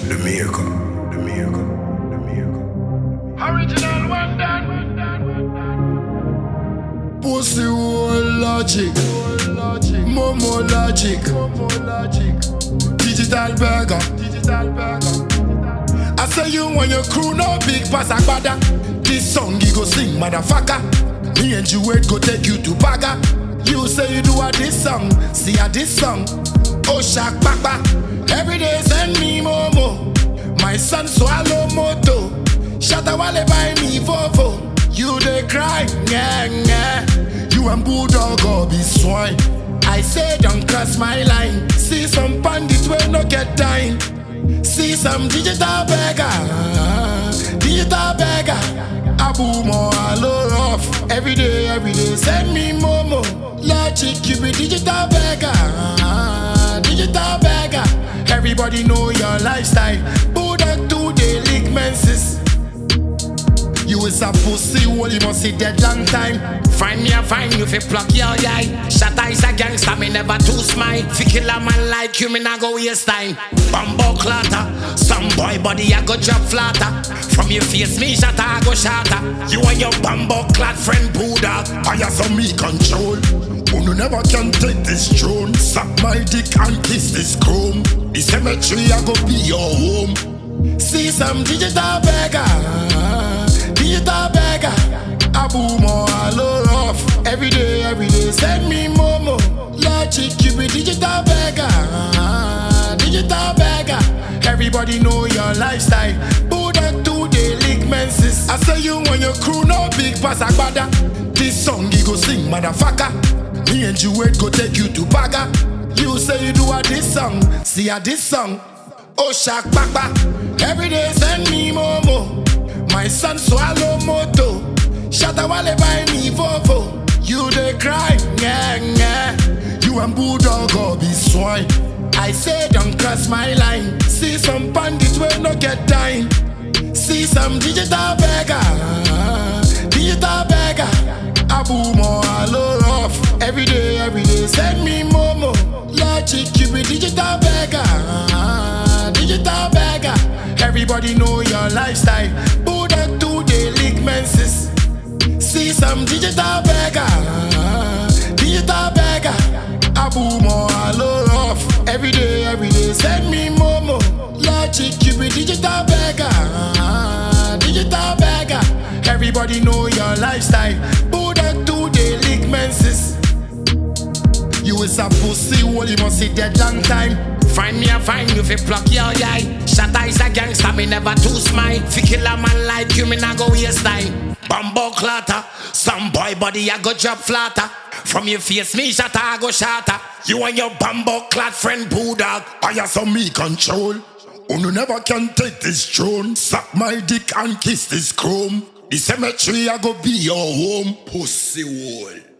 The miracle. The miracle. The miracle. Original one done. Pussy whole logic. Momo logic. Digital burger. I say you when your crew no big pass agbada. This song you go sing, motherfucker. Me and you wait go take you to Baga. You say you do a this song, see a this song. Oh shak papa. Every day send me momo. My son swallow moto. Shatawale buy me Volvo. You they cry, yeah, yeah. You and Bulldog or be swine. I say don't cross my line. See some bandits will not get time. See some digital beggar. Digital beggar. Abu mo alo rough. Every day, send me momo. Logic, you be digital beggar. Digital beggar. Everybody know your lifestyle. Bulldog 2 day leak menses. You is a pussy, well you must see dead long time. Find me a fine, you fi pluck your eye. Shatta is a gangster, me never too smile. Fi kill a man like you, me nah go waste time. Bumbo clatter, some boy body I go drop flatter. From your face, me shatter, I go shatter. You and your bumbo clad friend Buddha. I have some me control. You never can take this throne. Suck my dick and kiss this chrome. The cemetery I go be your home. See some digital beggar. Digital beggar. Abu mo alo rough. Every day, send me momo. Logic, you be digital beggar. Digital beggar. Everybody know your lifestyle. Bulldog 2 day leak menses. I say you when your crew no big pass agbada. This song you go sing, motherfucker. Me and you wait go take you to Baga. You say you do a this song, see a this song. Oh shak papa. Every day send me momo. My son swallow moto. Shatawale buy me Volvo. You they cry, yeah, yeah. You and Bulldog or be swine. I say don't cross my line. See some bandits will not get time. See some digital beggar. Digital beggar. Abu mo alo rough. Every day, send me momo. Logic, you be digital beggar. Digital beggar. Everybody know your lifestyle. Bulldog 2 day leak menses. See some digital beggar. Digital beggar. Abu mo alo rough. Every day, send me momo. Logic, you be digital beggar. Digital beggar. Everybody know your lifestyle. Bulldog 2 day leak menses. You is a pussy, well you must see dead long time. Find me a fine, you fi pluck your eye. Shatta is a gangster, me never too smile. Fi kill a man like you, me nah go waste time. Bumbo clatter, some boy body I go drop flatter. From your face, me shatter, I go shatter. You and your bumbo clad friend Bulldog. I have some me control. You never can take this throne. Suck my dick and kiss this chrome. The cemetery I go be your home. Pussy wall.